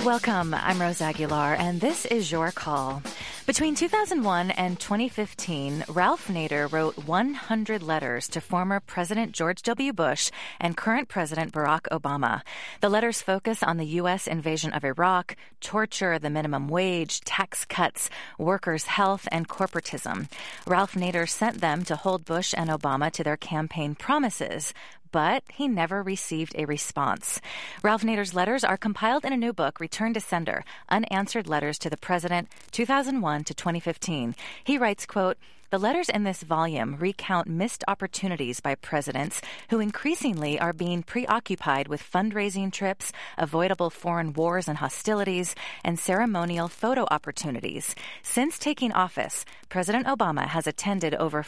Welcome. I'm Rose Aguilar, and this is Your Call. Between 2001 and 2015, Ralph Nader wrote 100 letters to former President George W. Bush and current President Barack Obama. The letters focus on the U.S. invasion of Iraq, torture, the minimum wage, tax cuts, workers' health, and corporatism. Ralph Nader sent them to hold Bush and Obama to their campaign promises, but he never received a response. Ralph Nader's letters are compiled in a new book, Return to Sender, Unanswered Letters to the President, 2001 to 2015. He writes, quote, "The letters in this volume recount missed opportunities by presidents who increasingly are being preoccupied with fundraising trips, avoidable foreign wars and hostilities, and ceremonial photo opportunities. Since taking office, President Obama has attended over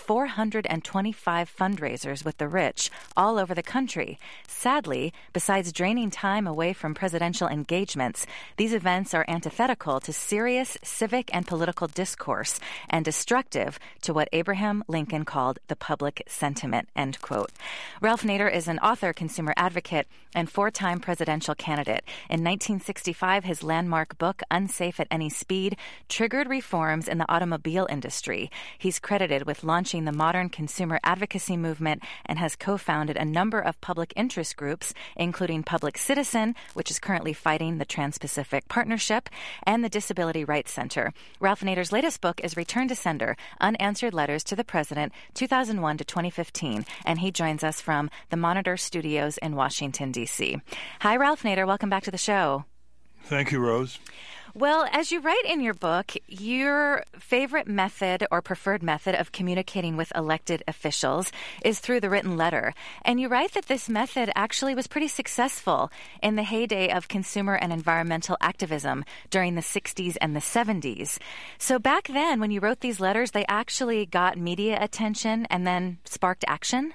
425 fundraisers with the rich all over the country. Sadly, besides draining time away from presidential engagements, these events are antithetical to serious civic and political discourse and destructive to what Abraham Lincoln called the public sentiment," end quote. Ralph Nader is an author, consumer advocate, and four-time presidential candidate. In 1965, his landmark book, Unsafe at Any Speed, triggered reforms in the automobile industry. He's credited with launching the modern consumer advocacy movement and has co-founded a number of public interest groups, including Public Citizen, which is currently fighting the Trans-Pacific Partnership, and the Disability Rights Center. Ralph Nader's latest book is Return to Sender, Unanswered Letters to the President, 2001 to 2015, and he joins us from the Monitor Studios in Washington, D.C. Hi, Ralph Nader. Welcome back to the show. Thank you, Rose. Well, as you write in your book, your favorite method or preferred method of communicating with elected officials is through the written letter. And you write that this method actually was pretty successful in the heyday of consumer and environmental activism during the 60s and the 70s. So back then, when you wrote these letters, they actually got media attention and then sparked action?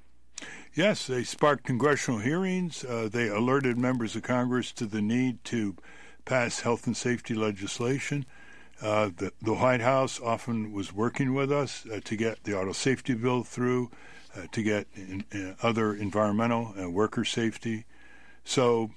Yes, they sparked congressional hearings. They alerted members of Congress to the need to pass health and safety legislation. The White House often was working with us to get the auto safety bill through, to get other environmental worker safety. So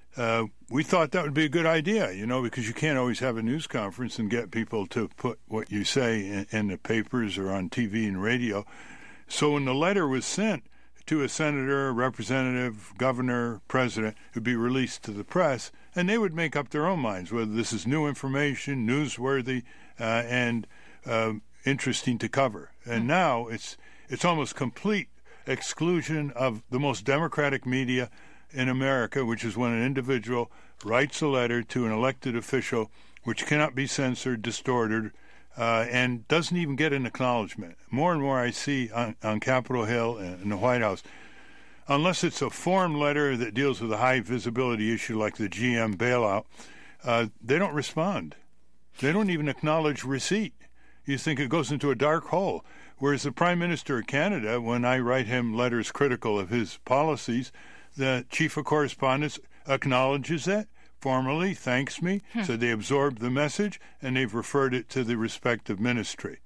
we thought that would be a good idea, because you can't always have a news conference and get people to put what you say in the papers or on TV and radio. So when the letter was sent to a senator, representative, governor, president, it would be released to the press, and they would make up their own minds whether this is new information, newsworthy, and interesting to cover. And now it's almost complete exclusion of the most democratic media in America, which is when an individual writes a letter to an elected official which cannot be censored, distorted, and doesn't even get an acknowledgement. More and more I see on Capitol Hill and in the White House, unless it's a form letter that deals with a high visibility issue like the GM bailout, they don't respond. They don't even acknowledge receipt. You think it goes into a dark hole. Whereas the Prime Minister of Canada, when I write him letters critical of his policies, the Chief of Correspondence acknowledges that, formally thanks me, so they absorbed the message, and they've referred it to the respective ministry.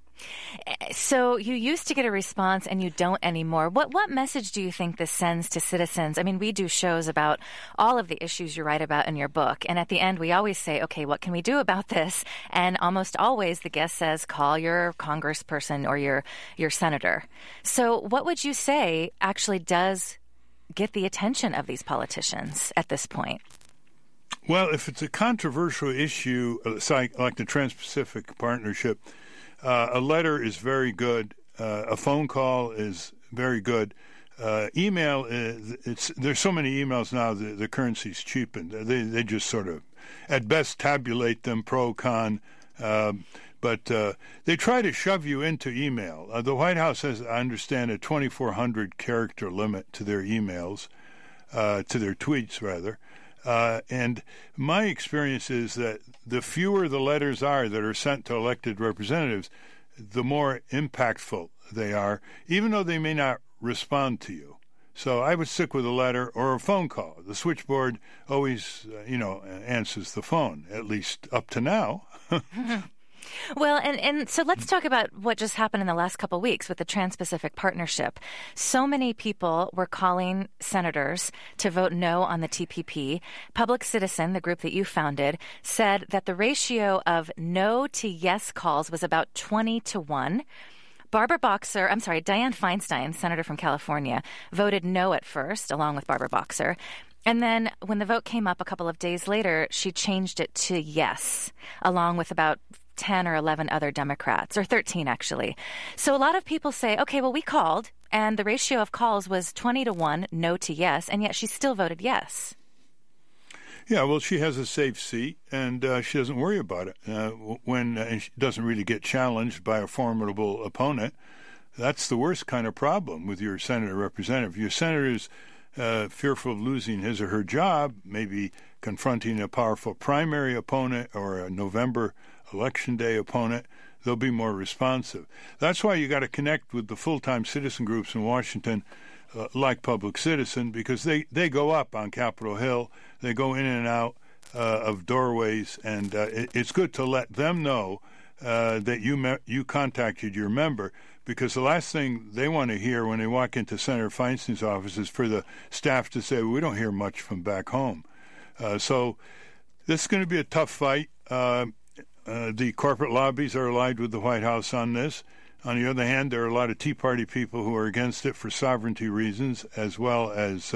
So you used to get a response and you don't anymore. What message do you think this sends to citizens? I mean, we do shows about all of the issues you write about in your book. And at the end, we always say, okay, what can we do about this? And almost always the guest says, call your congressperson or your senator. So what would you say actually does get the attention of these politicians at this point? Well, if it's a controversial issue, like the Trans-Pacific Partnership, a letter is very good. A phone call is very good. Email, there's so many emails now, the currency's cheapened. They just sort of, at best, tabulate them pro, con, but they try to shove you into email. The White House has, I understand, a 2,400 character limit to their emails, to their tweets, rather. And my experience is that the fewer the letters are that are sent to elected representatives, the more impactful they are, even though they may not respond to you. So I would stick with a letter or a phone call. The switchboard always, answers the phone, at least up to now. Well, and so let's talk about what just happened in the last couple of weeks with the Trans-Pacific Partnership. So many people were calling senators to vote no on the TPP. Public Citizen, the group that you founded, said that the ratio of no to yes calls was about 20-1. Dianne Feinstein, senator from California, voted no at first, along with Barbara Boxer. And then when the vote came up a couple of days later, she changed it to yes, along with about 10 or 11 other Democrats, or 13 actually. So a lot of people say, okay, well, we called, and the ratio of calls was 20-1, no to yes, and yet she still voted yes. Yeah, well, she has a safe seat, and she doesn't worry about it. And she doesn't really get challenged by a formidable opponent. That's the worst kind of problem with your senator representative. Your senator is fearful of losing his or her job, maybe confronting a powerful primary opponent or a November Election Day opponent. They'll be more responsive. That's why you got to connect with the full-time citizen groups in Washington, like Public Citizen, because they go up on Capitol Hill. They go in and out of doorways, and it's good to let them know that you contacted your member, because the last thing they want to hear when they walk into Senator Feinstein's office is for the staff to say, we don't hear much from back home. So this is going to be a tough fight. The corporate lobbies are allied with the White House on this. On the other hand, there are a lot of Tea Party people who are against it for sovereignty reasons, as well as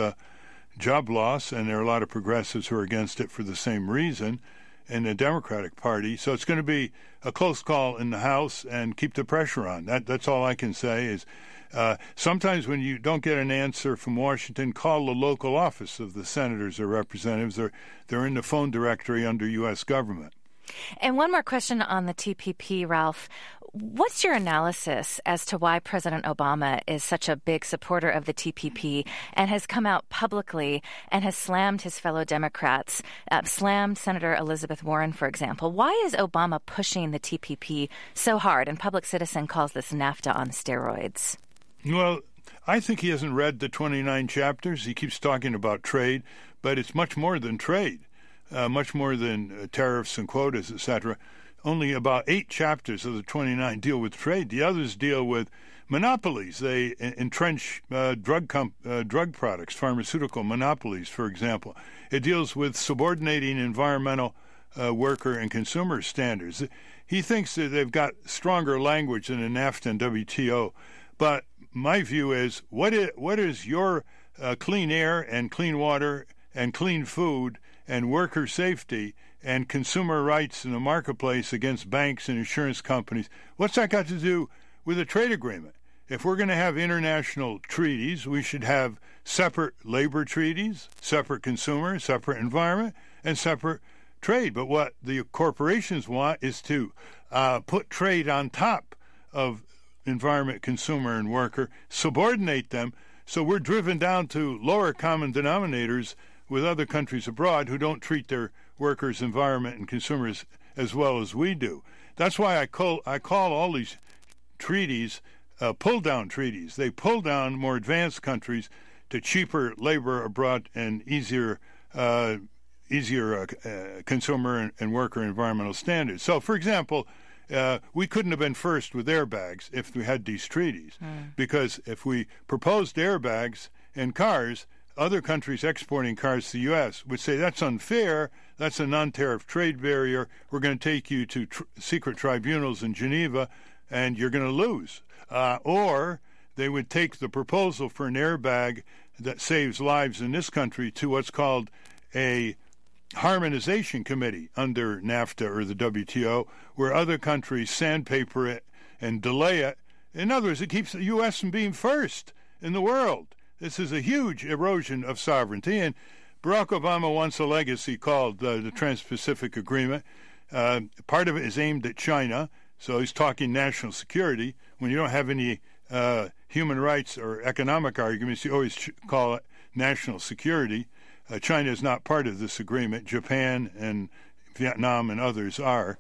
job loss, and there are a lot of progressives who are against it for the same reason in the Democratic Party. So it's going to be a close call in the House, and keep the pressure on. That's all I can say is sometimes when you don't get an answer from Washington, call the local office of the senators or representatives. They're in the phone directory under U.S. government. And one more question on the TPP, Ralph. What's your analysis as to why President Obama is such a big supporter of the TPP and has come out publicly and has slammed his fellow Democrats, slammed Senator Elizabeth Warren, for example? Why is Obama pushing the TPP so hard? And Public Citizen calls this NAFTA on steroids. Well, I think he hasn't read the 29 chapters. He keeps talking about trade, but it's much more than trade. Much more than tariffs and quotas, etc. Only about 8 chapters of the 29 deal with trade. The others deal with monopolies. They entrench drug products, pharmaceutical monopolies, for example. It deals with subordinating environmental, worker, and consumer standards. He thinks that they've got stronger language than the NAFTA and WTO. But my view is, what is your clean air and clean water and clean food and worker safety and consumer rights in the marketplace against banks and insurance companies? What's that got to do with a trade agreement? If we're going to have international treaties, we should have separate labor treaties, separate consumer, separate environment, and separate trade. But what the corporations want is to put trade on top of environment, consumer, and worker, subordinate them, so we're driven down to lower common denominators with other countries abroad who don't treat their workers, environment, and consumers as well as we do. That's why I call all these treaties pull-down treaties. They pull down more advanced countries to cheaper labor abroad and easier consumer and worker environmental standards. So, for example, we couldn't have been first with airbags if we had these treaties, because if we proposed airbags in cars, other countries exporting cars to the U.S. would say that's unfair, that's a non-tariff trade barrier, we're going to take you to secret tribunals in Geneva, and you're going to lose. Or they would take the proposal for an airbag that saves lives in this country to what's called a harmonization committee under NAFTA or the WTO, where other countries sandpaper it and delay it. In other words, it keeps the U.S. from being first in the world. This is a huge erosion of sovereignty, and Barack Obama wants a legacy called the Trans-Pacific Agreement. Part of it is aimed at China, so he's talking national security. When you don't have any human rights or economic arguments, you always call it national security. China is not part of this agreement. Japan and Vietnam and others are.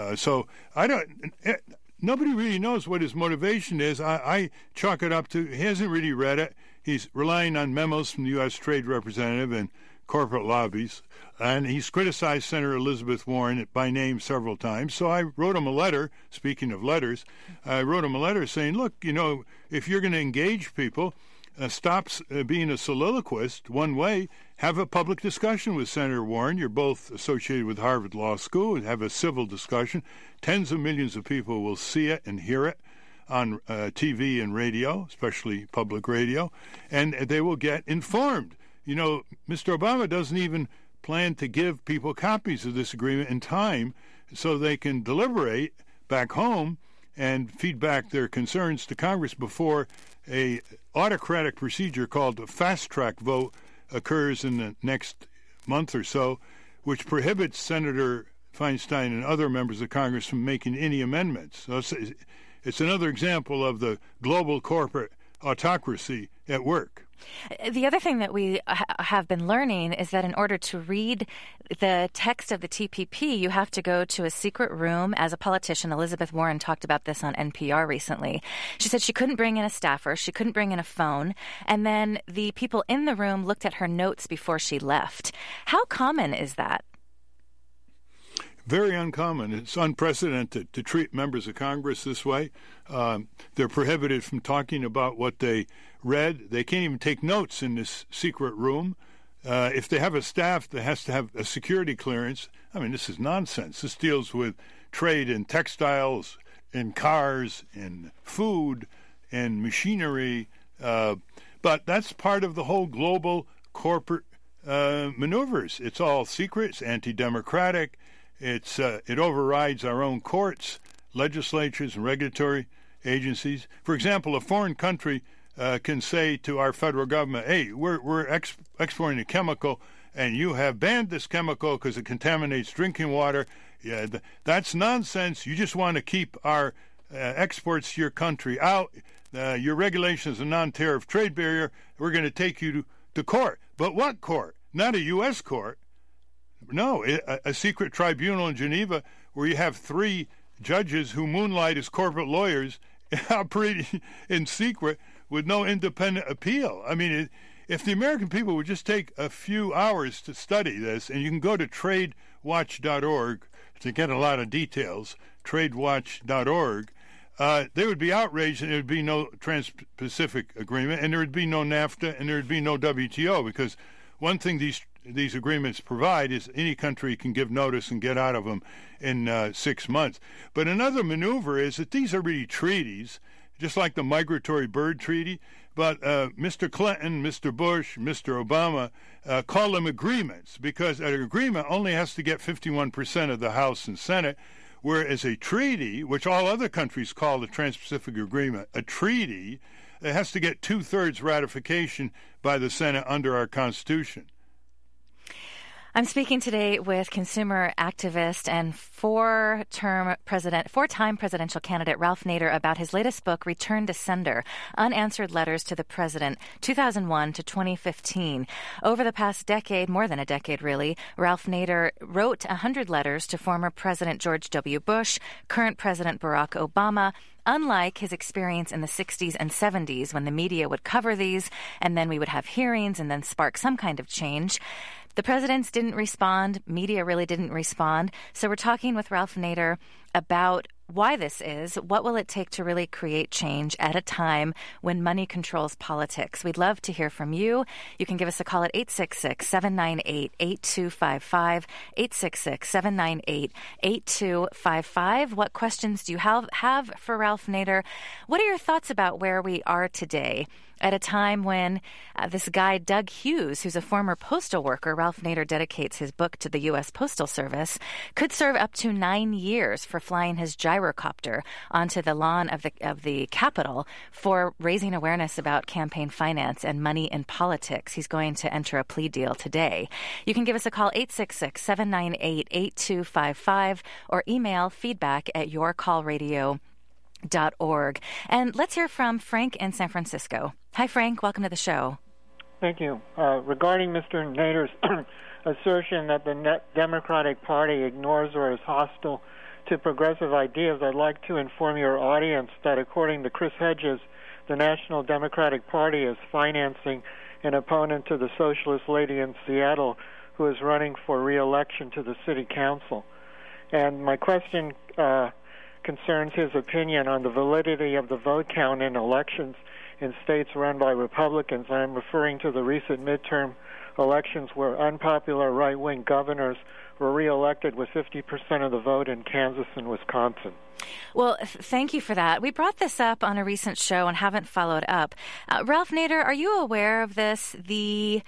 Nobody really knows what his motivation is. I chalk it up to he hasn't really read it. He's relying on memos from the U.S. Trade Representative and corporate lobbies. And he's criticized Senator Elizabeth Warren by name several times. So I wrote him a letter, speaking of letters, I wrote him a letter saying, look, if you're going to engage people, stop being a soliloquist one way, have a public discussion with Senator Warren. You're both associated with Harvard Law School, and have a civil discussion. Tens of millions of people will see it and hear it on TV and radio, especially public radio, and they will get informed. Mr. Obama doesn't even plan to give people copies of this agreement in time so they can deliberate back home and feed back their concerns to Congress before a autocratic procedure called a fast-track vote occurs in the next month or so, which prohibits Senator Feinstein and other members of Congress from making any amendments. So it's another example of the global corporate autocracy at work. The other thing that we have been learning is that in order to read the text of the TPP, you have to go to a secret room. As a politician, Elizabeth Warren talked about this on NPR recently. She said she couldn't bring in a staffer, she couldn't bring in a phone, and then the people in the room looked at her notes before she left. How common is that? Very uncommon. It's unprecedented to treat members of Congress this way. They're prohibited from talking about what they read. They can't even take notes in this secret room. If they have a staff that has to have a security clearance, this is nonsense. This deals with trade in textiles, in cars, in food, in machinery. But that's part of the whole global corporate maneuvers. It's all secret. It's anti-democratic. It overrides our own courts, legislatures, and regulatory agencies. For example, a foreign country can say to our federal government, hey, we're exporting a chemical, and you have banned this chemical because it contaminates drinking water. Yeah, that's nonsense. You just want to keep our exports to your country out. Your regulation is a non-tariff trade barrier. We're going to take you to court. But what court? Not a U.S. court. No, a secret tribunal in Geneva where you have 3 judges who moonlight as corporate lawyers operating in secret with no independent appeal. If the American people would just take a few hours to study this, and you can go to tradewatch.org to get a lot of details, tradewatch.org, they would be outraged, and there would be no Trans-Pacific Agreement, and there would be no NAFTA, and there would be no WTO, because one thing these agreements provide is any country can give notice and get out of them in 6 months. But another maneuver is that these are really treaties, just like the Migratory Bird Treaty, but Mr. Clinton, Mr. Bush, Mr. Obama call them agreements because an agreement only has to get 51% of the House and Senate, whereas a treaty, which all other countries call the Trans-Pacific Agreement, a treaty, it has to get 2/3 ratification by the Senate under our Constitution. I'm speaking today with consumer activist and four-time presidential candidate Ralph Nader about his latest book, Return to Sender, Unanswered Letters to the President, 2001 to 2015. Over the past decade, more than a decade really, Ralph Nader wrote 100 letters to former President George W. Bush, current President Barack Obama. Unlike his experience in the 60s and 70s when the media would cover these and then we would have hearings and then spark some kind of change, the presidents didn't respond. Media really didn't respond. So we're talking with Ralph Nader about why this is. What will it take to really create change at a time when money controls politics? We'd love to hear from you. You can give us a call at 866-798-8255, 866-798-8255. What questions do you have for Ralph Nader? What are your thoughts about where we are today? At a time when this guy, Doug Hughes, who's a former postal worker, Ralph Nader dedicates his book to the U.S. Postal Service, could serve up to 9 years for flying his gyrocopter onto the lawn of the Capitol for raising awareness about campaign finance and money in politics. He's going to enter a plea deal today. You can give us a call, 866-798-8255, or email feedback@yourcallradio.org. And let's hear from Frank in San Francisco. Hi, Frank. Welcome to the show. Thank you. Regarding Mr. Nader's assertion that the Democratic Party ignores or is hostile to progressive ideas, I'd like to inform your audience that according to Chris Hedges, the National Democratic Party is financing an opponent to the socialist lady in Seattle who is running for re-election to the city council. And my question concerns his opinion on the validity of the vote count in elections in states run by Republicans. I'm referring to the recent midterm elections where unpopular right-wing governors were re-elected with 50% of the vote in Kansas and Wisconsin. Well, thank you for that. We brought this up on a recent show and haven't followed up. Ralph Nader, are you aware of this? The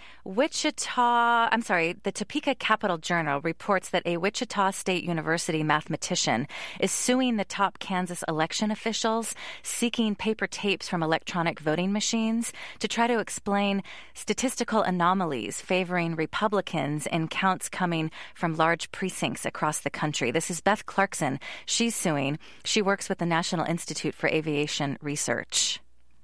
Topeka Capital Journal reports that a Wichita State University mathematician is suing the top Kansas election officials, seeking paper tapes from electronic voting machines to try to explain statistical anomalies favoring Republicans in counts coming from large precincts across the country. This is Beth Clarkson. She's suing. She works with the National Institute for Aviation Research.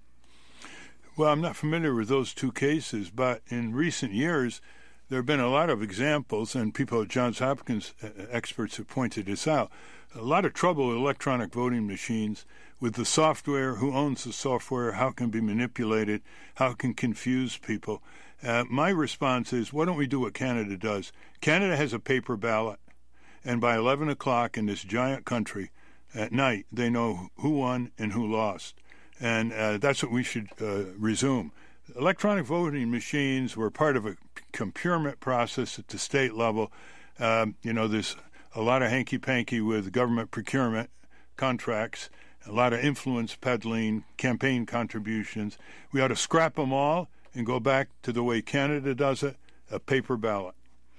Well, I'm not familiar with those two cases, but in recent years, there have been a lot of examples, and people at Johns Hopkins experts have pointed this out, a lot of trouble with electronic voting machines, with the software, who owns the software, how it can be manipulated, how it can confuse people. My response is, why don't we do what Canada does? Canada has a paper ballot, and by 11 o'clock in this giant country, at night, they know who won and who lost. And that's what we should resume. Electronic voting machines were part of a procurement process at the state level. There's a lot of hanky-panky with government procurement contracts, a lot of influence peddling, campaign contributions. We ought to scrap them all and go back to the way Canada does it, a paper ballot.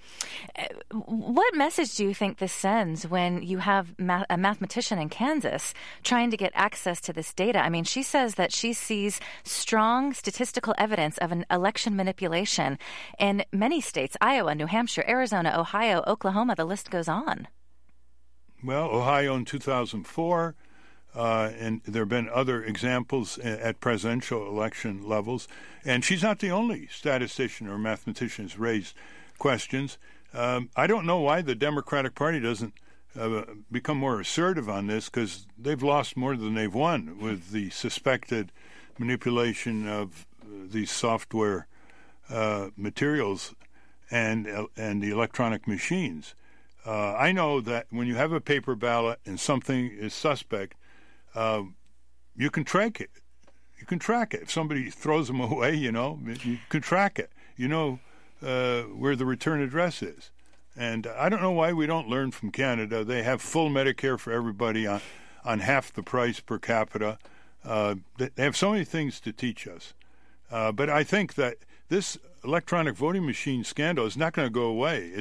What message do you think this sends when you have a mathematician in Kansas trying to get access to this data? I mean, she says that she sees strong statistical evidence of an election manipulation in many states, Iowa, New Hampshire, Arizona, Ohio, Oklahoma, the list goes on. Well, Ohio in 2004, and there have been other examples at presidential election levels. And she's not the only statistician or mathematician who's raised questions. I don't know why the Democratic Party doesn't become more assertive on this, because they've lost more than they've won with the suspected manipulation of these software materials and the electronic machines. I know that when you have a paper ballot and something is suspect, you can track it. You can track it. If somebody throws them away, you can track it. Where the return address is. And I don't know why we don't learn from Canada. They have full Medicare for everybody on half the price per capita. They have so many things to teach us. But I think that this electronic voting machine scandal is not going to go away.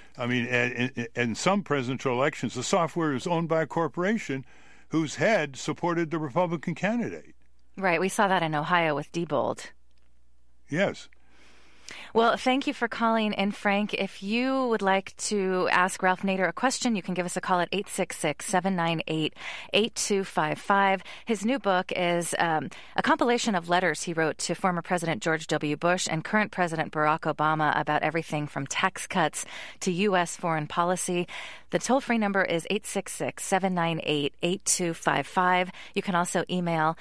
In some presidential elections, the software is owned by a corporation whose head supported the Republican candidate. Right. We saw that in Ohio with Diebold. Yes. Well, thank you for calling in, Frank. If you would like to ask Ralph Nader a question, you can give us a call at 866-798-8255. His new book is a compilation of letters he wrote to former President George W. Bush and current President Barack Obama about everything from tax cuts to U.S. foreign policy. The toll-free number is 866-798-8255. You can also email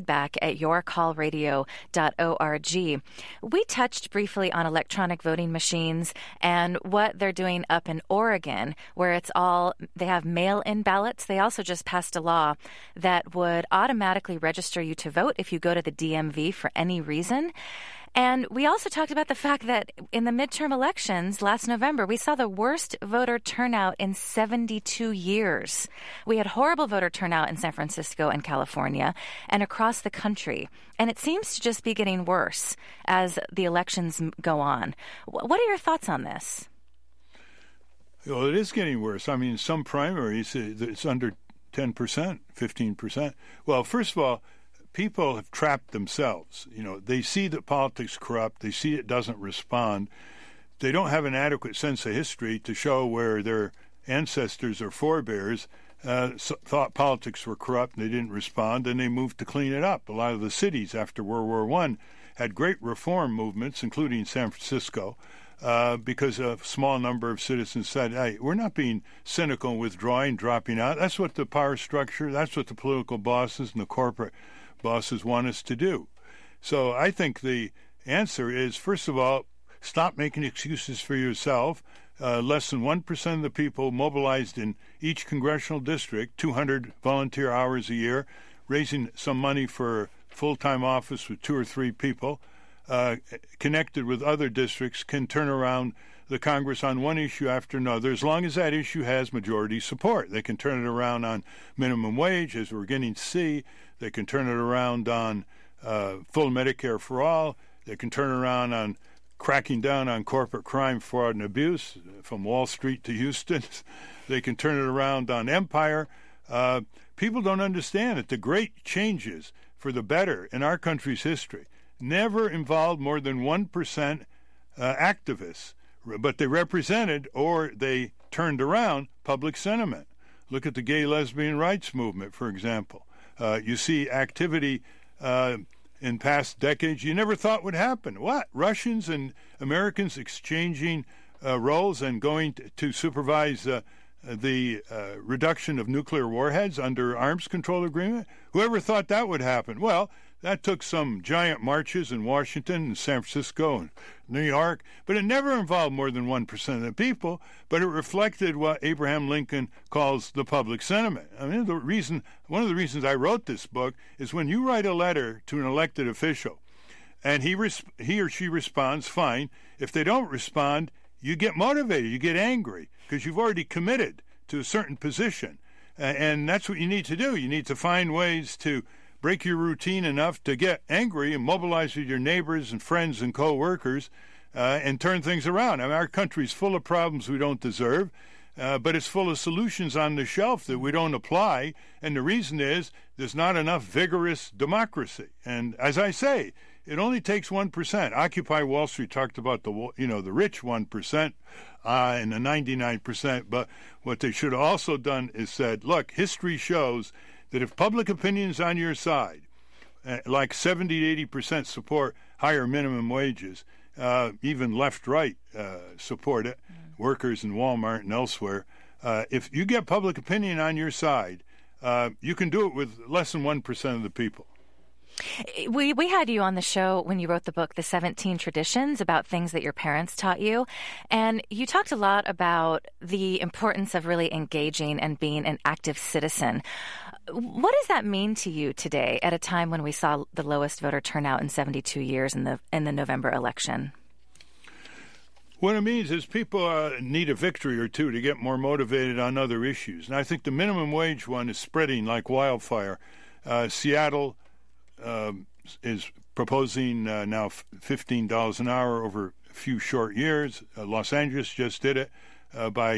feedback@yourcallradio.org. We touched briefly on electronic voting machines and what they're doing up in Oregon, where they have mail-in ballots. They also just passed a law that would automatically register you to vote if you go to the DMV for any reason. And we also talked about the fact that in the midterm elections last November, we saw the worst voter turnout in 72 years. We had horrible voter turnout in San Francisco and California and across the country. And it seems to just be getting worse as the elections go on. What are your thoughts on this? Well, it is getting worse. I mean, some primaries, it's under 10%, 15%. Well, first of all, people have trapped themselves. They see that politics is corrupt. They see it doesn't respond. They don't have an adequate sense of history to show where their ancestors or forebears thought politics were corrupt and they didn't respond, and they moved to clean it up. A lot of the cities after World War I had great reform movements, including San Francisco, because a small number of citizens said, hey, we're not being cynical and withdrawing, dropping out. That's what the power structure, that's what the political bosses and the corporate bosses want us to do. So I think the answer is, first of all, stop making excuses for yourself. Less than 1% of the people mobilized in each congressional district, 200 volunteer hours a year, raising some money for full-time office with 2 or 3 people, connected with other districts, can turn around the Congress on one issue after another, as long as that issue has majority support. They can turn it around on minimum wage, as we're beginning to see. They can turn it around on full Medicare for all. They can turn around on cracking down on corporate crime, fraud, and abuse, from Wall Street to Houston. They can turn it around on empire. People don't understand that the great changes for the better in our country's history never involved more than 1% activists, but they represented, or they turned around, public sentiment. Look at the gay lesbian rights movement, for example. You see activity in past decades you never thought would happen. What? Russians and Americans exchanging roles and going to supervise the reduction of nuclear warheads under arms control agreement? Whoever thought that would happen? Well, that took some giant marches in Washington and San Francisco and New York, but it never involved more than 1% of the people, but it reflected what Abraham Lincoln calls the public sentiment. I mean, one of the reasons I wrote this book is when you write a letter to an elected official and he or she responds, fine. If they don't respond, you get motivated, you get angry, because you've already committed to a certain position. And that's what you need to do. You need to find ways to break your routine enough to get angry and mobilize with your neighbors and friends and co-workers and turn things around. I mean, our country's full of problems we don't deserve, but it's full of solutions on the shelf that we don't apply. And the reason is there's not enough vigorous democracy. And as I say, it only takes 1%. Occupy Wall Street talked about the rich 1% and the 99%. But what they should have also done is said, look, history shows that if public opinion's on your side, like 70 to 80% support higher minimum wages, even left-right support it, workers in Walmart and elsewhere, if you get public opinion on your side, you can do it with less than 1% of the people. We had you on the show when you wrote the book, The 17 Traditions, about things that your parents taught you. And you talked a lot about the importance of really engaging and being an active citizen. What does that mean to you today at a time when we saw the lowest voter turnout in 72 years in the November election? What it means is people need a victory or two to get more motivated on other issues. And I think the minimum wage one is spreading like wildfire. Seattle is proposing now $15 an hour over a few short years. Los Angeles just did it by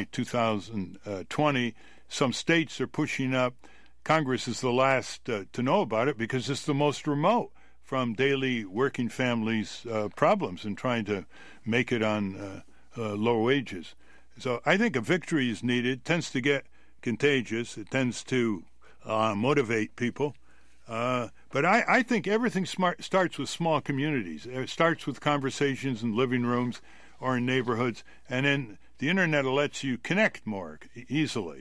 2020. Some states are pushing up. Congress is the last to know about it because it's the most remote from daily working families' problems and trying to make it on low wages. So I think a victory is needed. It tends to get contagious. It tends to motivate people. But I think everything starts with small communities. It starts with conversations in living rooms or in neighborhoods, and then the Internet lets you connect more easily.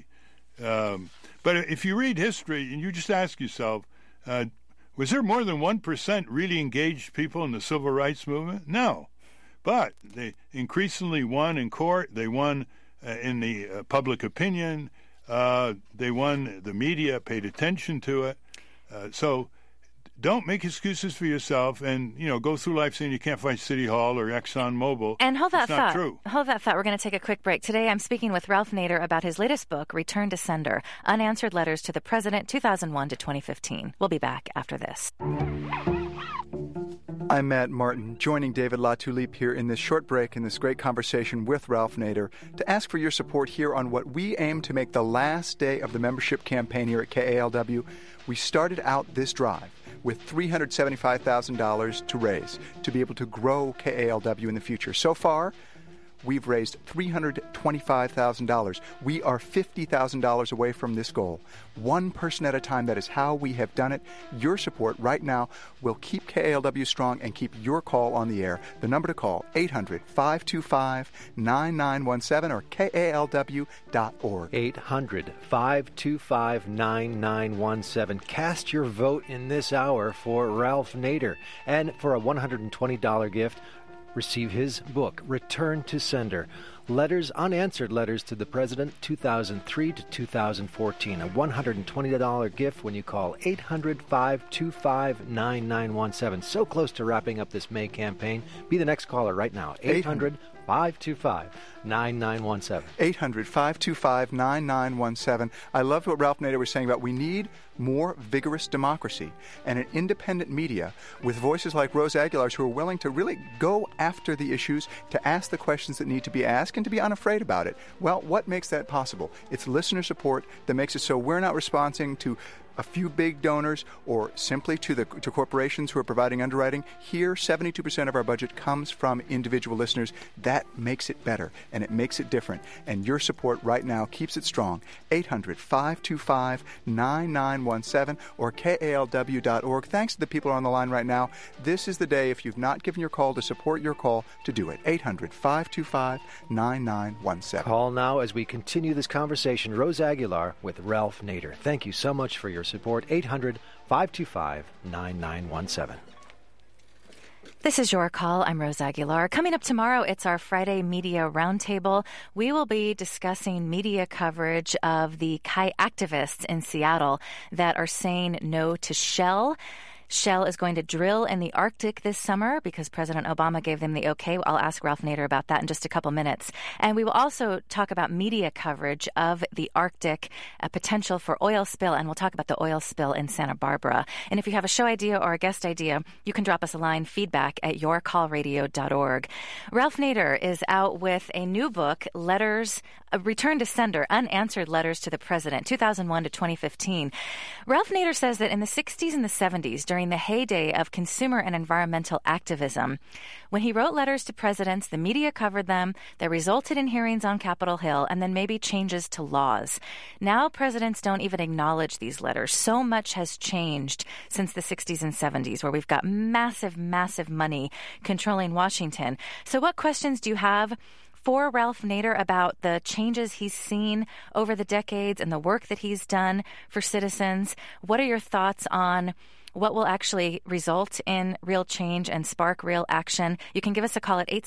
But if you read history and you just ask yourself, was there more than 1% really engaged people in the civil rights movement? No. But they increasingly won in court. They won in the public opinion. They won. The media paid attention to it. So don't make excuses for yourself and, go through life saying you can't find City Hall or ExxonMobil. And hold that it's thought. Not true. Hold that thought. We're going to take a quick break. Today I'm speaking with Ralph Nader about his latest book, Return to Sender, Unanswered Letters to the President, 2001 to 2015. We'll be back after this. I'm Matt Martin, joining David LaTulippe here in this short break in this great conversation with Ralph Nader to ask for your support here on what we aim to make the last day of the membership campaign here at KALW. We started out this drive with $375,000 to raise to be able to grow KALW in the future. So far, we've raised $325,000. We are $50,000 away from this goal. One person at a time, that is how we have done it. Your support right now will keep KALW strong and keep your call on the air. The number to call, 800-525-9917 or KALW.org. 800-525-9917. Cast your vote in this hour for Ralph Nader. And for a $120 gift, receive his book, Return to Sender. Letters, unanswered letters to the President, 2003 to 2014. A $120 gift when you call 800-525-9917. So close to wrapping up this May campaign. Be the next caller right now. 800-525-9917. 800-525-9917. I loved what Ralph Nader was saying about we need more vigorous democracy and an independent media with voices like Rose Aguilar's who are willing to really go after the issues, to ask the questions that need to be asked, and to be unafraid about it. Well, what makes that possible? It's listener support that makes it so we're not responding to a few big donors or simply to corporations who are providing underwriting. Here, 72% of our budget comes from individual listeners. That makes it better, and it makes it different. And your support right now keeps it strong. 800-525-9917 or KALW.org. Thanks to the people on the line right now. This is the day, if you've not given your call, to support your call, to do it. 800-525-9917. Call now as we continue this conversation. Rose Aguilar with Ralph Nader. Thank you so much for your support. 800-525-9917. This is Your Call. I'm Rose Aguilar. Coming up tomorrow, it's our Friday Media Roundtable. We will be discussing media coverage of the Kai activists in Seattle that are saying no to Shell. Shell is going to drill in the Arctic this summer because President Obama gave them the okay. I'll ask Ralph Nader about that in just a couple minutes. And we will also talk about media coverage of the Arctic, a potential for oil spill, and we'll talk about the oil spill in Santa Barbara. And if you have a show idea or a guest idea, you can drop us a line, feedback@yourcallradio.org. Ralph Nader is out with a new book, Letters, Return to Sender, Unanswered Letters to the President, 2001 to 2015. Ralph Nader says that in the 60s and the 70s, during the heyday of consumer and environmental activism, when he wrote letters to presidents, the media covered them, that resulted in hearings on Capitol Hill, and then maybe changes to laws. Now presidents don't even acknowledge these letters. So much has changed since the 60s and 70s, where we've got massive, massive money controlling Washington. So what questions do you have for Ralph Nader about the changes he's seen over the decades and the work that he's done for citizens? What are your thoughts on what will actually result in real change and spark real action? You can give us a call at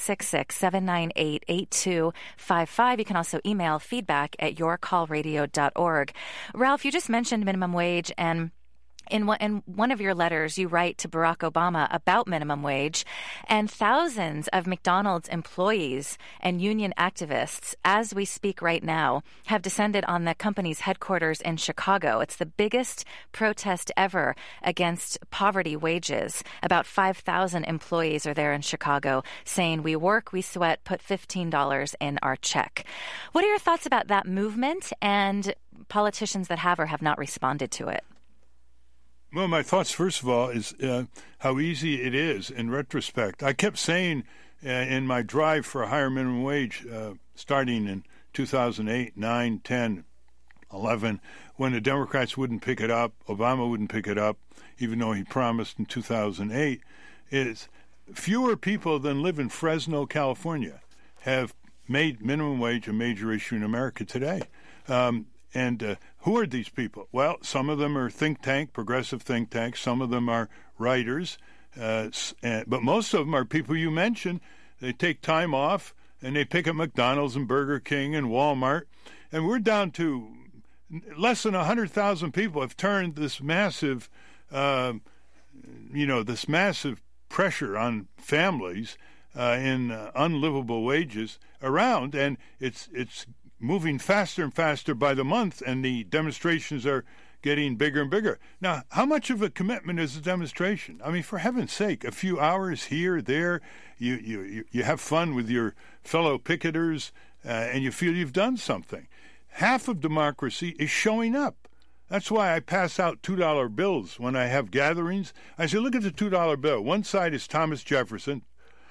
866-798-8255. You can also email feedback@yourcallradio.org. Ralph, you just mentioned minimum wage, and in one of your letters, you write to Barack Obama about minimum wage, and thousands of McDonald's employees and union activists, as we speak right now, have descended on the company's headquarters in Chicago. It's the biggest protest ever against poverty wages. About 5,000 employees are there in Chicago saying, we work, we sweat, put $15 in our check. What are your thoughts about that movement and politicians that have or have not responded to it? Well, my thoughts, first of all, is how easy it is in retrospect. I kept saying in my drive for a higher minimum wage starting in 2008, 9, 10, 11, when the Democrats wouldn't pick it up, Obama wouldn't pick it up, even though he promised in 2008, is fewer people than live in Fresno, California, have made minimum wage a major issue in America today. And who are these people? Well, some of them are progressive think tanks. Some of them are writers. But most of them are people you mentioned. They take time off, and they pick up McDonald's and Burger King and Walmart. And we're down to less than 100,000 people have turned this massive, this massive pressure on families in unlivable wages around. And it's moving faster and faster by the month, and the demonstrations are getting bigger and bigger. Now, how much of a commitment is a demonstration? I mean, for heaven's sake, a few hours here, there, you have fun with your fellow picketers, and you feel you've done something. Half of democracy is showing up. That's why I pass out $2 bills when I have gatherings. I say, look at the $2 bill. One side is Thomas Jefferson,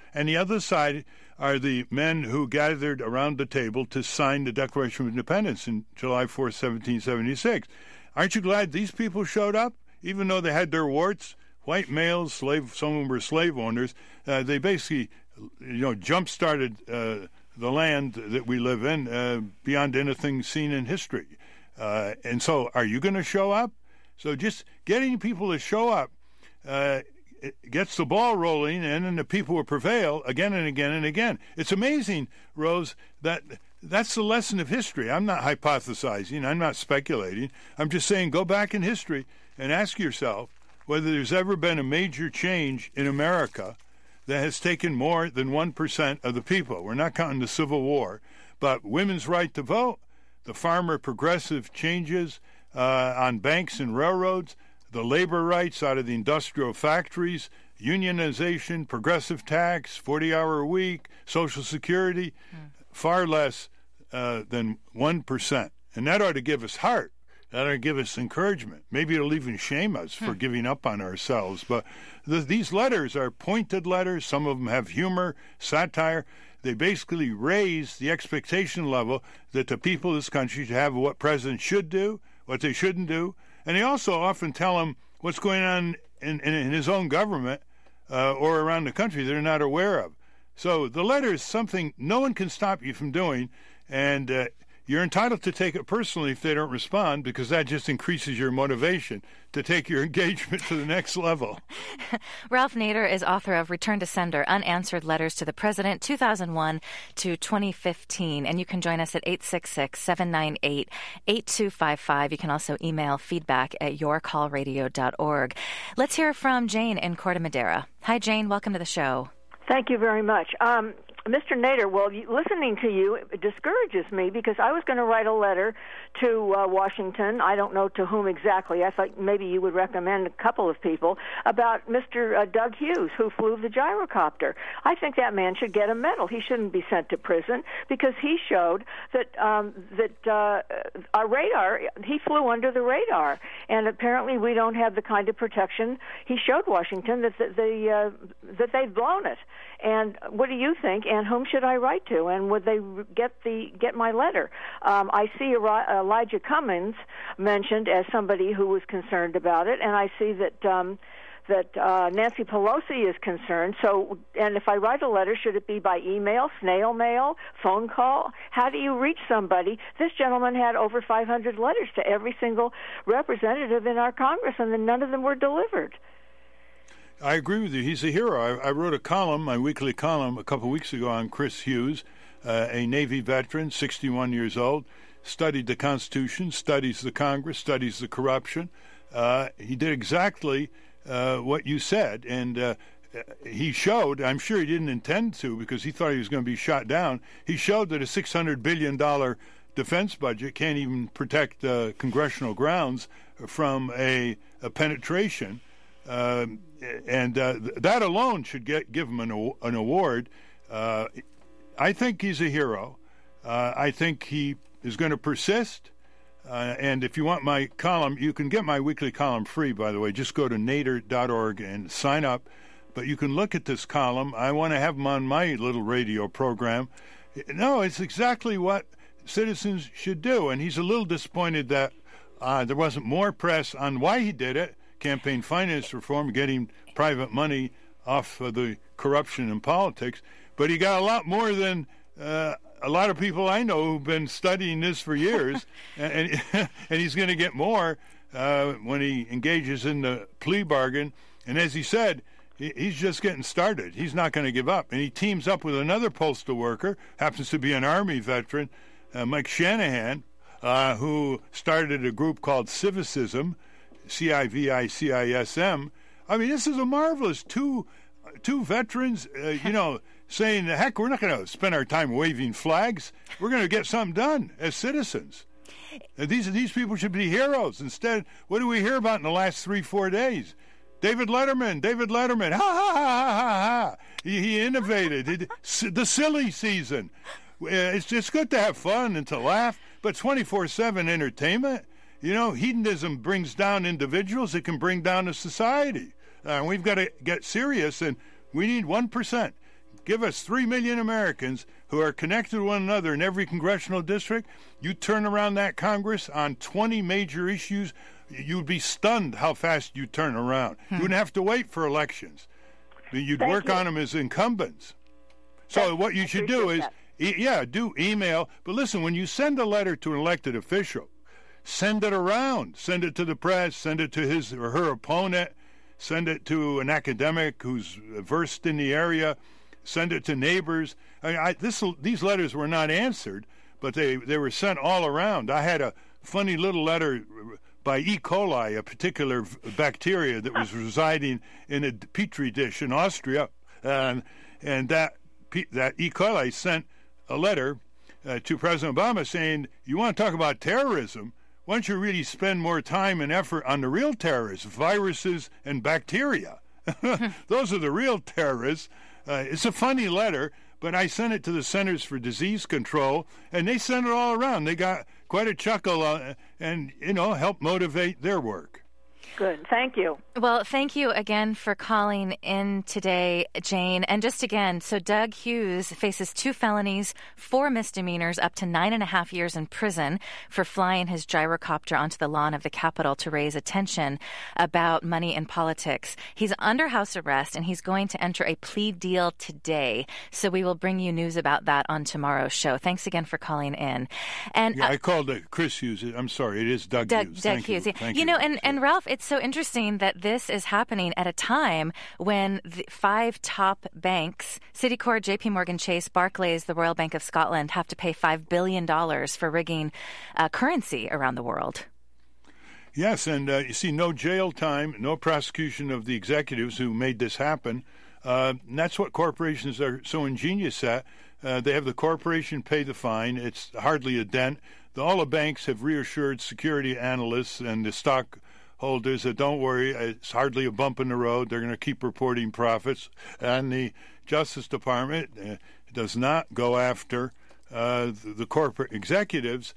and the other side are the men who gathered around the table to sign the Declaration of Independence in July 4th, 1776. Aren't you glad these people showed up, even though they had their warts? White males, some of them were slave owners. They basically, jump-started the land that we live in beyond anything seen in history. And so are you going to show up? So just getting people to show up it gets the ball rolling, and then the people will prevail again and again and again. It's amazing, Rose, that's the lesson of history. I'm not hypothesizing. I'm not speculating. I'm just saying go back in history and ask yourself whether there's ever been a major change in America that has taken more than 1% of the people. We're not counting the Civil War, but women's right to vote, the farmer progressive changes on banks and railroads, the labor rights out of the industrial factories, unionization, progressive tax, 40-hour a week, Social Security, far less than 1%. And that ought to give us heart. That ought to give us encouragement. Maybe it'll even shame us for giving up on ourselves. But these letters are pointed letters. Some of them have humor, satire. They basically raise the expectation level that the people of this country should have what presidents should do, what they shouldn't do. And they also often tell him what's going on in his own government or around the country they're not aware of. So the letter is something no one can stop you from doing, and you're entitled to take it personally if they don't respond, because that just increases your motivation to take your engagement to the next level. Ralph Nader is author of Return to Sender, Unanswered Letters to the President, 2001 to 2015. And you can join us at 866-798-8255. You can also email feedback@yourcallradio.org. Let's hear from Jane in Corte Madera. Hi, Jane. Welcome to the show. Thank you very much. Mr. Nader, well, listening to you discourages me, because I was going to write a letter to Washington. I don't know to whom exactly. I thought maybe you would recommend a couple of people about Mr. Doug Hughes, who flew the gyrocopter. I think that man should get a medal. He shouldn't be sent to prison, because he showed that our radar, he flew under the radar, and apparently we don't have the kind of protection. He showed Washington that they've blown it. And what do you think? And whom should I write to? And would they get my letter? I see Elijah Cummings mentioned as somebody who was concerned about it, and I see that Nancy Pelosi is concerned. So, and if I write a letter, should it be by email, snail mail, phone call? How do you reach somebody? This gentleman had over 500 letters to every single representative in our Congress, and then none of them were delivered. I agree with you. He's a hero. I wrote a column, my weekly column, a couple of weeks ago on Chris Hughes, a Navy veteran, 61 years old, studied the Constitution, studies the Congress, studies the corruption. He did exactly what you said, and he showed, I'm sure he didn't intend to because he thought he was going to be shot down, he showed that a $600 billion defense budget can't even protect congressional grounds from a penetration. And that alone should give him an award. I think he's a hero. I think he is going to persist. And if you want my column, you can get my weekly column free, by the way. Just go to nader.org and sign up. But you can look at this column. I want to have him on my little radio program. No, it's exactly what citizens should do. And he's a little disappointed that there wasn't more press on why he did it. Campaign finance reform, getting private money off of the corruption in politics. But he got a lot more than a lot of people I know who've been studying this for years. and he's going to get more when he engages in the plea bargain. And as he said, he's just getting started. He's not going to give up. And he teams up with another postal worker, happens to be an Army veteran, Mike Shanahan, who started a group called Civicism, CIVICISM. I mean, this is a marvelous two veterans, saying, heck, we're not going to spend our time waving flags. We're going to get something done as citizens. These people should be heroes. Instead, what do we hear about in the last 3-4 days? David Letterman, ha, ha, ha, ha, ha, ha. He innovated. The silly season. It's good to have fun and to laugh, but 24/7 entertainment, hedonism brings down individuals. It can bring down a society. We've got to get serious, and we need 1%. give us 3 million Americans who are connected to one another in every congressional district. You turn around that Congress on 20 major issues, you'd be stunned how fast you turn around. You wouldn't have to wait for elections. You'd work on them as incumbents. So what you should do is, do email. But listen, when you send a letter to an elected official, send it around. Send it to the press. Send it to his or her opponent. Send it to an academic who's versed in the area. Send it to neighbors. These letters were not answered, but they were sent all around. I had a funny little letter by E. coli, a particular bacteria that was residing in a petri dish in Austria, and that E. coli sent a letter to President Obama saying, you want to talk about terrorism? Why don't you really spend more time and effort on the real terrorists, viruses and bacteria? Those are the real terrorists. It's a funny letter, but I sent it to the Centers for Disease Control, and they sent it all around. They got quite a chuckle and, helped motivate their work. Good. Thank you. Well, thank you again for calling in today, Jane. And just again, so Doug Hughes faces 2 felonies, 4 misdemeanors, up to 9.5 years in prison for flying his gyrocopter onto the lawn of the Capitol to raise attention about money in politics. He's under house arrest, and he's going to enter a plea deal today. So we will bring you news about that on tomorrow's show. Thanks again for calling in. And I called it Chris Hughes. I'm sorry, it is Doug Hughes. Doug Hughes. Thank you. And Ralph, it's so interesting that this is happening at a time when the 5 top banks, Citicorp, JP Morgan Chase, Barclays, the Royal Bank of Scotland, have to pay $5 billion for rigging currency around the world. Yes, and you see no jail time, no prosecution of the executives who made this happen. And that's what corporations are so ingenious at. They have the corporation pay the fine. It's hardly a dent. All the banks have reassured security analysts and the stock holders that don't worry, it's hardly a bump in the road. They're going to keep reporting profits. And the Justice Department does not go after the corporate executives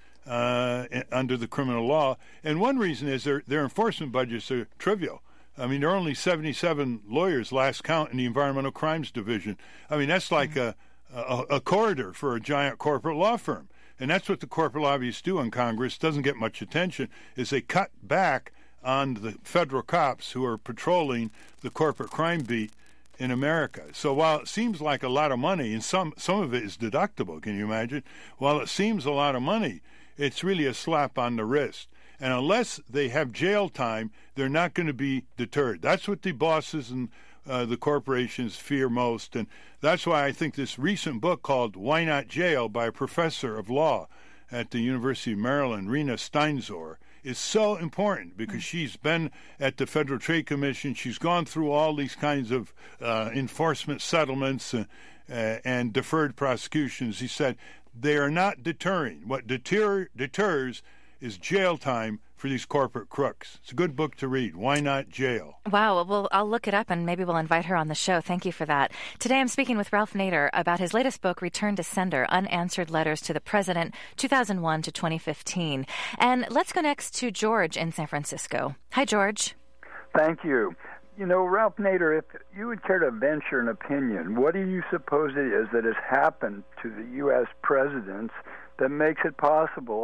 under the criminal law. And one reason is their enforcement budgets are trivial. I mean, there are only 77 lawyers last count in the Environmental Crimes Division. I mean, that's like a corridor for a giant corporate law firm. And that's what the corporate lobbyists do in Congress. Doesn't get much attention, is they cut back on the federal cops who are patrolling the corporate crime beat in America. So while it seems like a lot of money, and some of it is deductible, can you imagine? While it seems a lot of money, it's really a slap on the wrist. And unless they have jail time, they're not going to be deterred. That's what the bosses and the corporations fear most. And that's why I think this recent book called Why Not Jail by a professor of law at the University of Maryland, Rena Steinzor, is so important because she's been at the Federal Trade Commission. She's gone through all these kinds of enforcement settlements and deferred prosecutions. He said they are not deterring. What deters is jail time for these corporate crooks. It's a good book to read. Why Not Jail? Wow. Well, I'll look it up and maybe we'll invite her on the show. Thank you for that. Today I'm speaking with Ralph Nader about his latest book, Return to Sender, Unanswered Letters to the President, 2001 to 2015. And let's go next to George in San Francisco. Hi, George. Thank you. You know, Ralph Nader, if you would care to venture an opinion, what do you suppose it is that has happened to the U.S. presidents that makes it possible,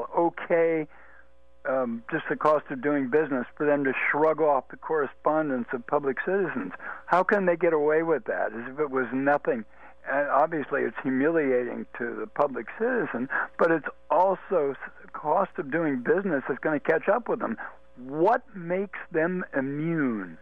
just the cost of doing business, for them to shrug off the correspondence of public citizens? How can they get away with that as if it was nothing? And obviously, it's humiliating to the public citizen, but it's also the cost of doing business that's going to catch up with them. What makes them immune?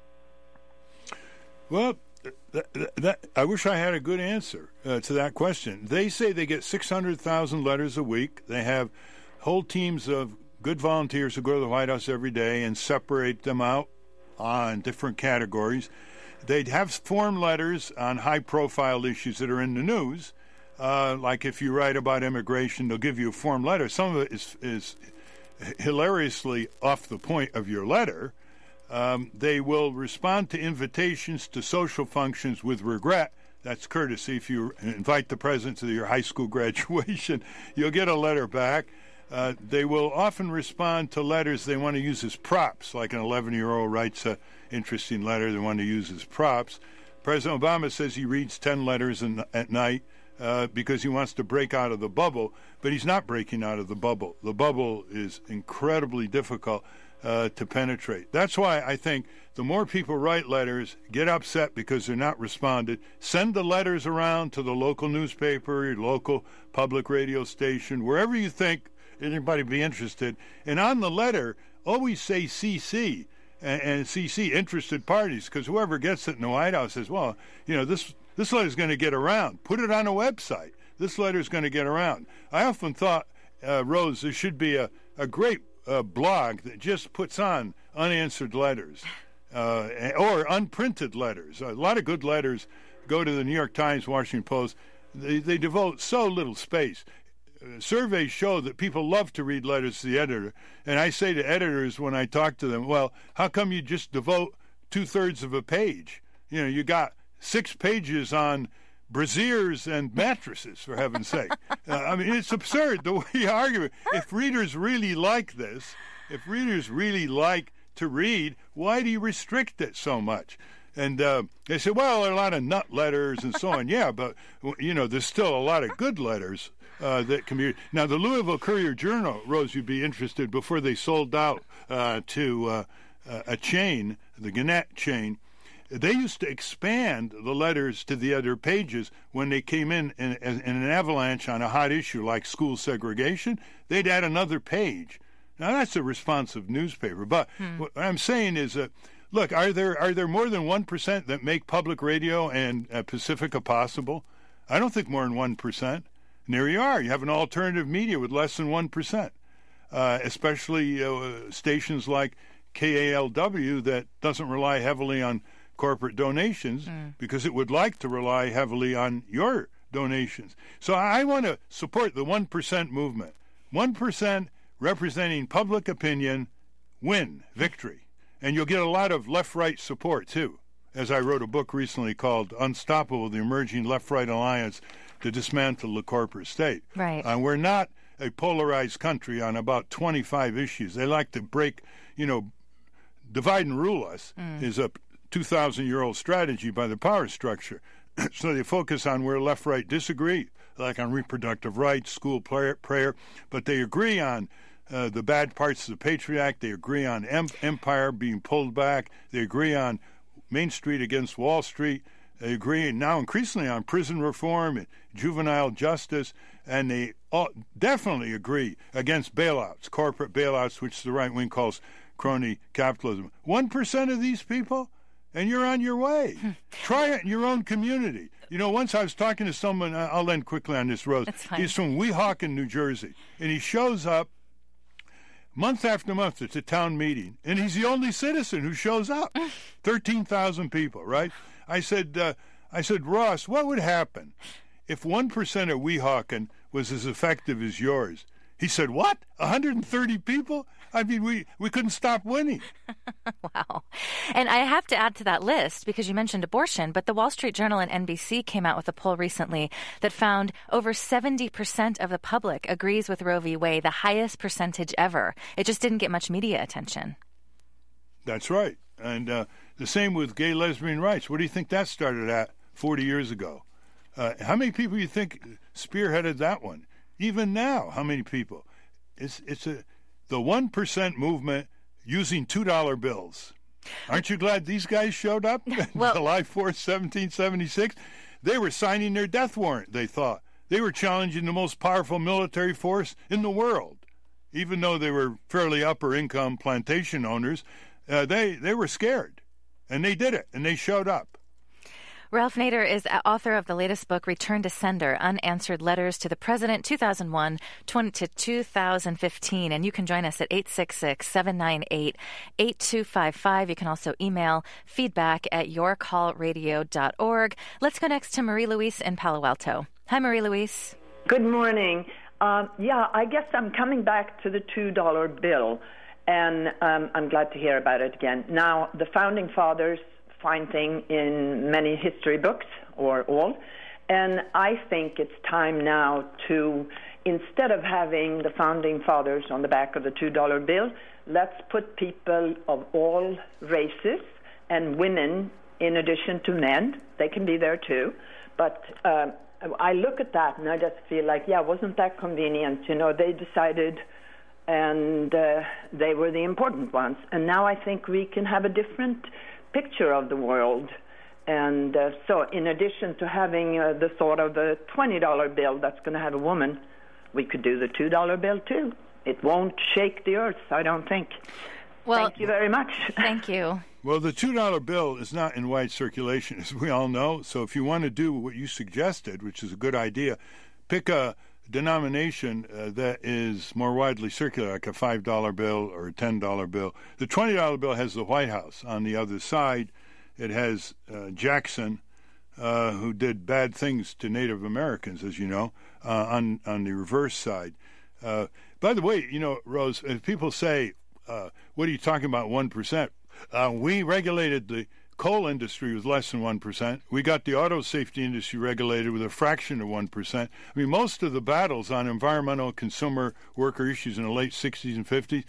Well, I wish I had a good answer to that question. They say they get 600,000 letters a week. They have whole teams of good volunteers who go to the White House every day and separate them out on different categories. They'd have form letters on high-profile issues that are in the news. Like if you write about immigration, they'll give you a form letter. Some of it is hilariously off the point of your letter. They will respond to invitations to social functions with regret. That's courtesy. If you invite the president to your high school graduation, you'll get a letter back. They will often respond to letters they want to use as props, like an 11-year-old writes an interesting letter they want to use as props. President Obama says he reads 10 letters at night because he wants to break out of the bubble, but he's not breaking out of the bubble. The bubble is incredibly difficult to penetrate. That's why I think the more people write letters, get upset because they're not responded, send the letters around to the local newspaper, your local public radio station, wherever you think anybody be interested. And on the letter, always say CC and CC interested parties, because whoever gets it in the White House says, well, this letter's going to get around. Put it on a website. This letter's going to get around. I often thought, Rose, there should be a great blog that just puts on unanswered letters or unprinted letters. A lot of good letters go to the New York Times, Washington Post. They devote so little space. Surveys show that people love to read letters to the editor. And I say to editors when I talk to them, well, how come you just devote 2/3 of a page? You got 6 pages on brassieres and mattresses, for heaven's sake. I mean, it's absurd the way you argue it. If readers really like this, if readers really like to read, why do you restrict it so much? And they say, well, there are a lot of nut letters and so on. Yeah, but, there's still a lot of good letters that can be. Now, the Louisville Courier-Journal, Rose, you'd be interested, before they sold out to a chain, the Gannett chain, they used to expand the letters to the other pages when they came in an avalanche on a hot issue like school segregation. They'd add another page. Now, that's a responsive newspaper. But what I'm saying is that, look, are there more than 1% that make public radio and Pacifica possible? I don't think more than 1%. And there you are. You have an alternative media with less than 1%, especially stations like KALW that doesn't rely heavily on corporate donations because it would like to rely heavily on your donations. So I want to support the 1% movement. 1% representing public opinion, victory. And you'll get a lot of left-right support, too, as I wrote a book recently called Unstoppable, the Emerging Left-Right Alliance to Dismantle the Corporate State. Right. We're not a polarized country on about 25 issues. They like to break, divide and rule us is a 2,000-year-old strategy by the power structure. So they focus on where left-right disagree, like on reproductive rights, school prayer, but they agree on the bad parts of the Patriot Act. They agree on empire being pulled back. They agree on Main Street against Wall Street. They agree now increasingly on prison reform and juvenile justice, and they definitely agree against bailouts, corporate bailouts, which the right wing calls crony capitalism. 1% of these people, and you're on your way. Try it in your own community. Once I was talking to someone, I'll end quickly on this, Rose. He's from Weehawken, New Jersey, and he shows up month after month at the town meeting, and he's the only citizen who shows up. 13,000 people, right? I said, Ross, what would happen if 1% of Weehawken was as effective as yours? He said, what? 130 people? I mean, we couldn't stop winning. Wow. And I have to add to that list, because you mentioned abortion, but the Wall Street Journal and NBC came out with a poll recently that found over 70% of the public agrees with Roe v. Wade, the highest percentage ever. It just didn't get much media attention. That's right. And the same with gay lesbian rights. What do you think that started at 40 years ago? How many people do you think spearheaded that one? Even now, how many people? It's the 1% movement using $2 bills. Aren't you glad these guys showed up? Well, July 4th, 1776? They were signing their death warrant, they thought. They were challenging the most powerful military force in the world. Even though they were fairly upper-income plantation owners, they were scared. And they did it, and they showed up. Ralph Nader is author of the latest book, Return to Sender, Unanswered Letters to the President, 2001 to 2015. And you can join us at 866-798-8255. You can also email feedback@yourcallradio.org. Let's go next to Marie-Louise in Palo Alto. Hi, Marie-Louise. Good morning. I guess I'm coming back to the $2 bill, and I'm glad to hear about it again. Now, the Founding Fathers fine thing in many history books, or all, and I think it's time now to, instead of having the Founding Fathers on the back of the $2 bill, let's put people of all races and women in addition to men. They can be there too. But I look at that and I just feel like, yeah, wasn't that convenient? You know, they decided and they were the important ones. And now I think we can have a different picture of the world. And so in addition to having the thought of a $20 bill that's going to have a woman, we could do the $2 bill too. It won't shake the earth, I don't think. Well, thank you very much. Thank you. Well, the $2 bill is not in wide circulation, as we all know. So if you want to do what you suggested, which is a good idea, pick a denomination that is more widely circulated, like a $5 bill or a $10 bill. The $20 bill has the White House on the other side. It has Jackson, who did bad things to Native Americans, as you know, on the reverse side. By the way, you know, Rose, if people say, what are you talking about, 1%? We regulated the coal industry with less than 1%. We got the auto safety industry regulated with a fraction of 1%. I mean, most of the battles on environmental consumer worker issues in the late 60s and 50s,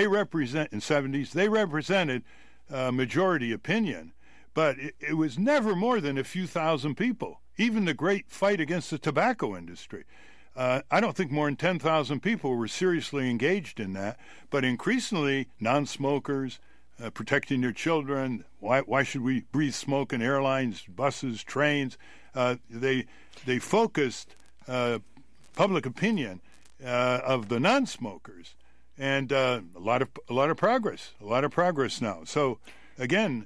in 70s, they represented majority opinion. But it was never more than a few thousand people. Even the great fight against the tobacco industry. I don't think more than 10,000 people were seriously engaged in that. But increasingly, non-smokers, protecting their children, why should we breathe smoke in airlines, buses, trains? They focused public opinion of the non-smokers, and a lot of progress now. So again,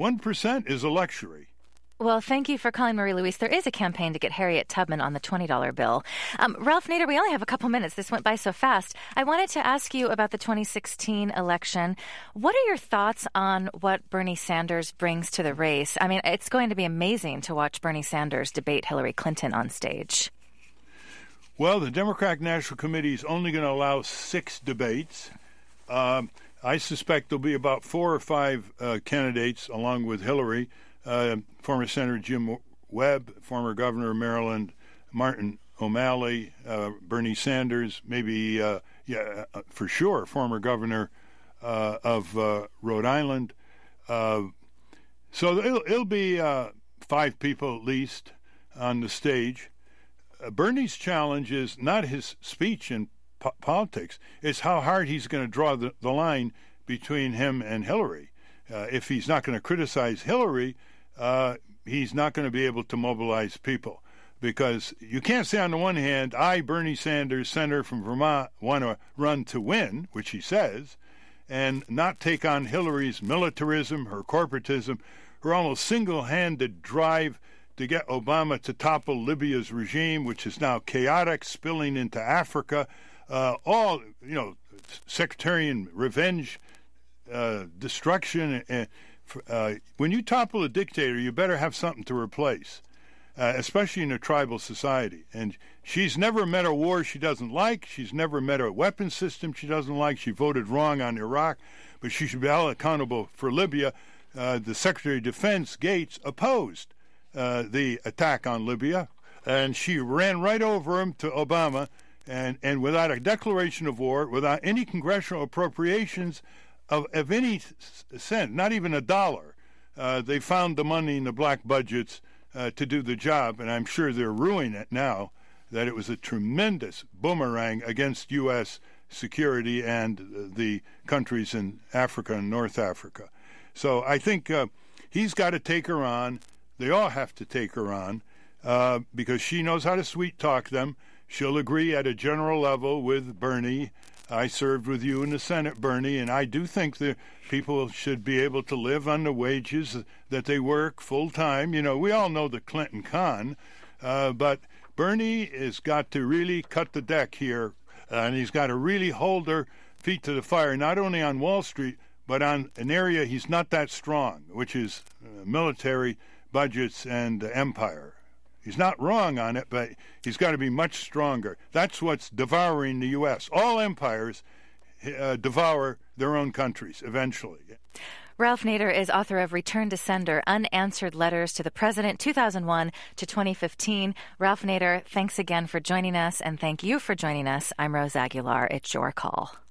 1% is a luxury. Well, thank you for calling, Marie-Louise. There is a campaign to get Harriet Tubman on the $20 bill. Ralph Nader, we only have a couple minutes. This went by so fast. I wanted to ask you about the 2016 election. What are your thoughts on what Bernie Sanders brings to the race? I mean, it's going to be amazing to watch Bernie Sanders debate Hillary Clinton on stage. Well, the Democratic National Committee is only going to allow 6 debates. I suspect there'll be about 4 or 5 candidates along with Hillary. Former Senator Jim Webb, former governor of Maryland, Martin O'Malley, Bernie Sanders, maybe, for sure, former governor of Rhode Island. So it'll be 5 people at least on the stage. Bernie's challenge is not his speech in politics, it's how hard he's going to draw the line between him and Hillary. If he's not going to criticize Hillary, he's not going to be able to mobilize people, because you can't say on the one hand, I, Bernie Sanders, senator from Vermont, want to run to win, which he says, and not take on Hillary's militarism, her corporatism, her almost single-handed drive to get Obama to topple Libya's regime, which is now chaotic, spilling into Africa, all, you know, sectarian revenge, destruction. When you topple a dictator, you better have something to replace, especially in a tribal society. And she's never met a war she doesn't like. She's never met a weapons system she doesn't like. She voted wrong on Iraq, but she should be held accountable for Libya. The Secretary of Defense, Gates, opposed the attack on Libya, and she ran right over him to Obama, and without a declaration of war, without any congressional appropriations of any cent, not even $1. They found the money in the black budgets to do the job, and I'm sure they're ruining it now, that it was a tremendous boomerang against U.S. security and the countries in Africa and North Africa. So I think he's got to take her on. They all have to take her on because she knows how to sweet-talk them. She'll agree at a general level with Bernie. I served with you in the Senate, Bernie, and I do think that people should be able to live on the wages that they work full-time. You know, we all know the Clinton con, but Bernie has got to really cut the deck here, and he's got to really hold her feet to the fire, not only on Wall Street, but on an area he's not that strong, which is military budgets and empire. He's not wrong on it, but he's got to be much stronger. That's what's devouring the U.S. All empires devour their own countries eventually. Ralph Nader is author of Return to Sender, Unanswered Letters to the President, 2001 to 2015. Ralph Nader, thanks again for joining us, and thank you for joining us. I'm Rose Aguilar. It's your call.